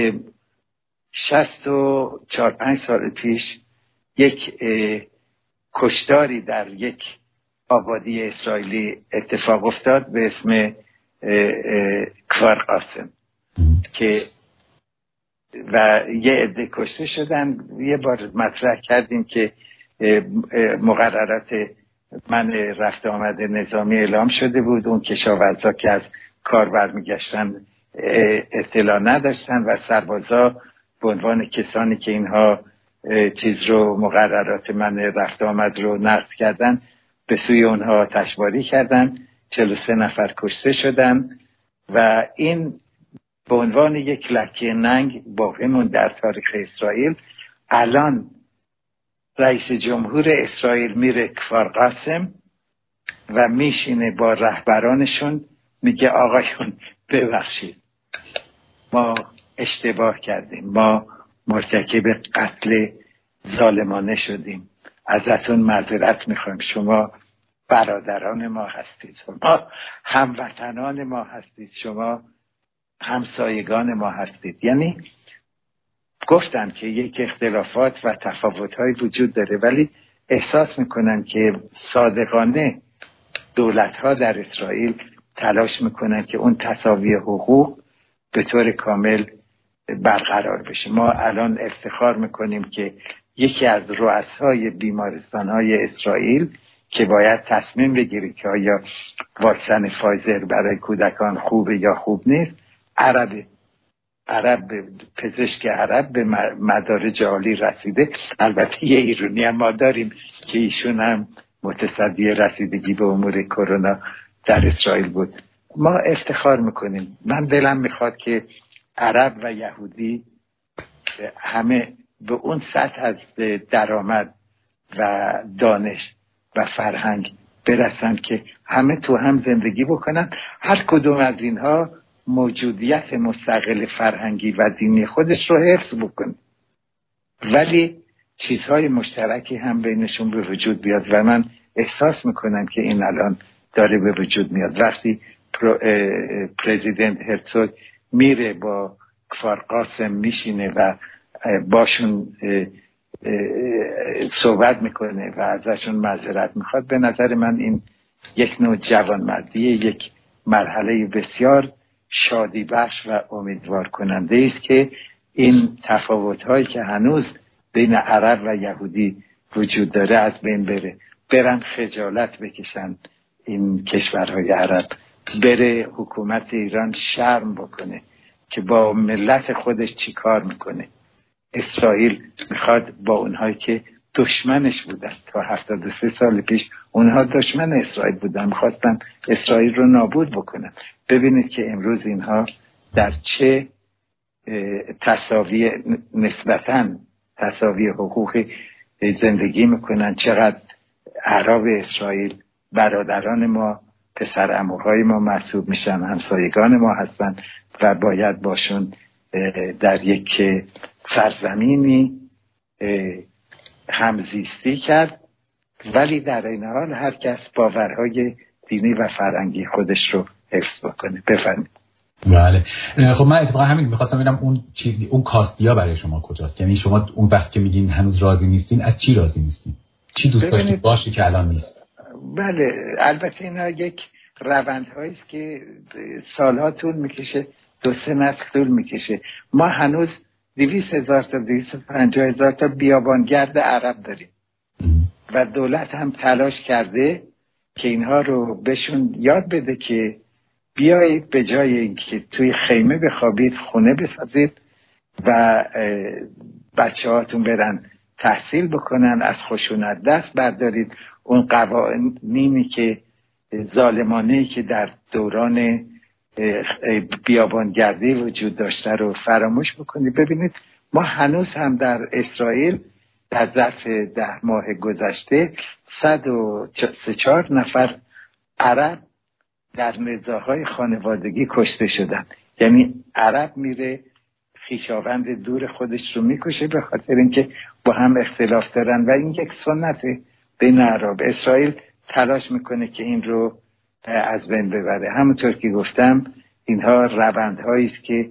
Speaker 1: 64-65 سال پیش یک کشتاری در یک آبادی اسرائیلی اتفاق افتاد به اسم کفر قاسم که و یه عده کشته شدن. یه بار مطرح کردیم که مقررات من رفت آمد نظامی اعلام شده بود. اون کشاورزا که از کار برمیگشتن اطلاع نداشتن و سربازا به عنوان کسانی که اینها مقررات من رفت آمد رو نقض کردن به سوی اونها آتشباری کردن. 43 نفر کشته شدن و این به عنوان یک لکه ننگ باقی موند در تاریخ اسرائیل. الان رئیس جمهور اسرائیل میره کفر قاسم و میشینه با رهبرانشون میگه آقایون ببخشید، ما اشتباه کردیم، ما مرتکب قتل ظالمانه شدیم، ازتون معذرت میخوایم، شما برادران ما هستید، شما هموطنان ما هستید، شما همسایگان ما هستید. یعنی گفتم که یک اختلافات و تفاوت‌های وجود داره، ولی احساس میکنن که صادقانه دولت‌ها در اسرائیل تلاش میکنن که اون تساوی حقوق به طور کامل برقرار بشه. ما الان افتخار میکنیم که یکی از رؤسای بیمارستان‌های اسرائیل که باید تصمیم بگیره که آیا واکسن فایزر برای کودکان خوبه یا خوب نیست، عرب پزشک عرب به مدارج عالی رسیده. البته یه ایرانی هم ما داریم که ایشون هم متصدی رسیدگی به امور کرونا در اسرائیل بود. ما افتخار میکنیم. من دلم میخواد که عرب و یهودی همه به اون سطح از درآمد و دانش و فرهنگ برسن که همه تو هم زندگی بکنن. هر کدوم از اینها موجودیت مستقل فرهنگی و دینی خودش رو حفظ بکنه، ولی چیزهای مشترکی هم بینشون به وجود بیاد و من احساس میکنم که این الان داره به وجود میاد. وقتی پرزیدنت هرتزوگ میره با کفر قاسم میشینه و باشون صحبت میکنه و ازشون معذرت میخواد، به نظر من این یک نوع جوانمردیه، یک مرحله بسیار شادی بخش و امیدوار کننده است که این تفاوت‌هایی که هنوز بین عرب و یهودی وجود داره از بین بره. برن خجالت بکشن این کشورهای عرب، بره حکومت ایران شرم بکنه که با ملت خودش چی کار میکنه. اسرائیل میخواد با اونهایی که دشمنش بودن. تا 73 سال پیش اونها دشمن اسرائیل بودن، میخواستن اسرائیل رو نابود بکنن. ببینید که امروز اینها در چه نسبتاً تساوی حقوقی زندگی میکنن. چقدر اعراب اسرائیل برادران ما، پسر عموهای ما محسوب میشن، همسایگان ما هستن و باید باشون در یک سرزمینی همزیستی کرد، ولی در این حال هر کس باورهای دینی و فرهنگی خودش رو حفظ بکنه. بفرمایید.
Speaker 2: بله. خب من اتفاقا همین می‌خواستم ببینم اون کاستیا برای شما کجاست؟ یعنی شما اون وقت که میگین هنوز راضی نیستین، از چی راضی نیستین؟ چی دوست داشتید باشه که الان نیست؟
Speaker 1: بله، البته اینا یک روندهایی است که سالها طول میکشه، 2-3 نسل طول میکشه. ما هنوز 200,000 تا 250,000 تا بیابانگرد عرب داریم و دولت هم تلاش کرده که اینها رو بهشون یاد بده که بیایید به جای اینکه توی خیمه بخوابید خونه بسازید و بچه هاتون برن تحصیل بکنن، از خشونت دست بردارید. اون قوانینی که ظالمانه‌ای که در دوران بیابانگردی وجود داشته رو فراموش بکنید. ببینید ما هنوز هم در اسرائیل در ظرف 10 ماه گذشته 104 نفر عرب در نزاع‌های خانوادگی کشته شدن. یعنی عرب میره خویشاوند دور خودش رو میکشه به خاطر اینکه با هم اختلاف دارن و این یک سنت بین عرب. اسرائیل تلاش میکنه که این رو از بین ببره. همونطور که گفتم اینها روندهایی است که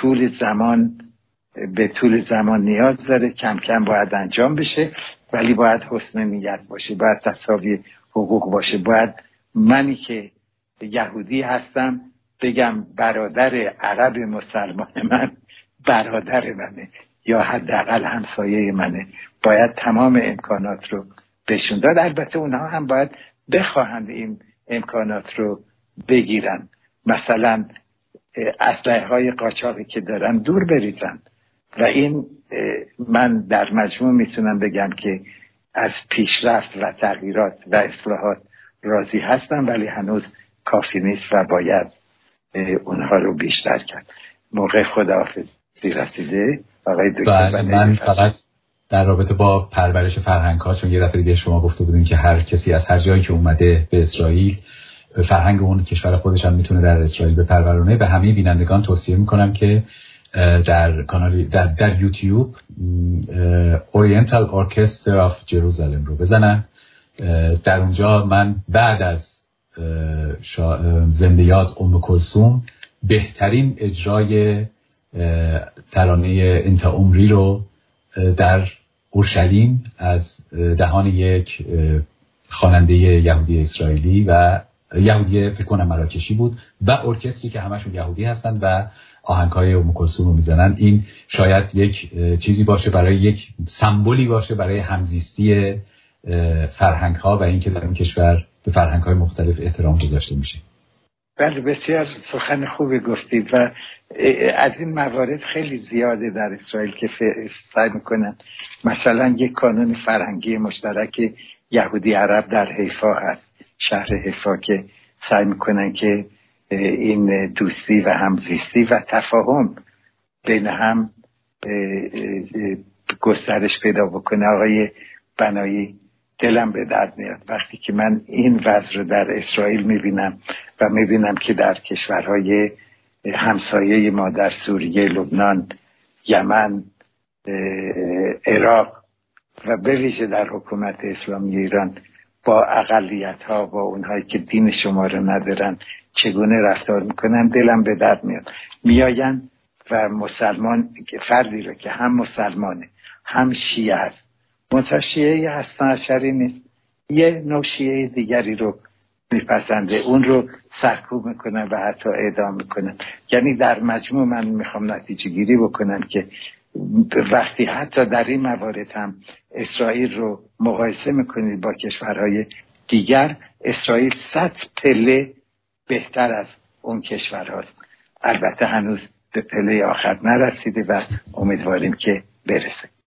Speaker 1: به طول زمان نیاز داره، کم کم باید انجام بشه، ولی باید حسن نیت باشه، باید تساوی حقوق باشه. باید منی که یهودی هستم بگم برادر عرب مسلمان من برادر منه یا حداقل همسایه منه. باید تمام امکانات رو بهشون داد. البته اونها هم باید بخواهند این امکانات رو بگیرن. مثلا اسلحه های قاچاقی که دارن دور بریزن و این من در مجموع میتونم بگم که از پیشرفت و تغییرات و اصلاحات راضی هستم، ولی هنوز کافی نیست و باید اونها رو بیشتر کرد. موقع خداحافظی رسیده آقای دکتر.
Speaker 2: من فقط در رابطه با پرورش فرهنگ ها، چون یه دفعه دیگه شما گفته بودین که هر کسی از هر جایی که اومده به اسرائیل فرهنگ اون کشور خودش هم میتونه در اسرائیل بپرورونه. به همه بینندگان توصیه میکنم که در کانال در یوتیوب Oriental Orchestra of Jerusalem رو بزنن. در اونجا من بعد از زندیات ام کلثوم بهترین اجرای ترانه انت عمری رو در اورشلیم از دهان یک خواننده یهودی اسرائیلی و یهودی فکر کنم مراکشی بود و ارکستری که همشون یهودی هستن و آهنگ‌های ام کلثوم رو میزنن. این شاید یک چیزی باشه برای یک سمبولی باشه برای همزیستی فرهنگ‌ها و اینکه در این کشور به فرهنگ‌های مختلف احترام گذاشته میشه.
Speaker 1: بله، بسیار سخن خوبی گفتید و از این موارد خیلی زیاده در اسرائیل که سعی میکنن. مثلا یک کانون فرهنگی مشترک یهودی عرب در حیفا هست، شهر حیفا، که سعی میکنن که این دوستی و همزیستی و تفاهم بین هم گسترش پیدا بکنه. آقای بنایی، دلم به درد میاد وقتی که من این وضع رو در اسرائیل میبینم و میبینم که در کشورهای همسایه ما در سوریه، لبنان، یمن، عراق و به ویژه در حکومت اسلامی ایران با اقلیت‌ها، با اونهایی که دین شما رو ندارن چگونه رفتار میکنن. دلم به درد میاد. میاین و مسلمان فردی رو که هم مسلمانه هم شیعه است، منتها شیعه هستن عشری نیست، یه نوع شیعه دیگری رو میپسنده، اون رو سرکوب میکنن و حتی اعدام میکنن. یعنی در مجموع من میخوام نتیجه گیری بکنم که وقتی حتی در این موارد هم اسرائیل رو مقایسه میکنید با کشورهای دیگر، اسرائیل 100 پله بهتر از اون کشورهاست. البته هنوز به پله آخر نرسیده و امیدواریم که برسه.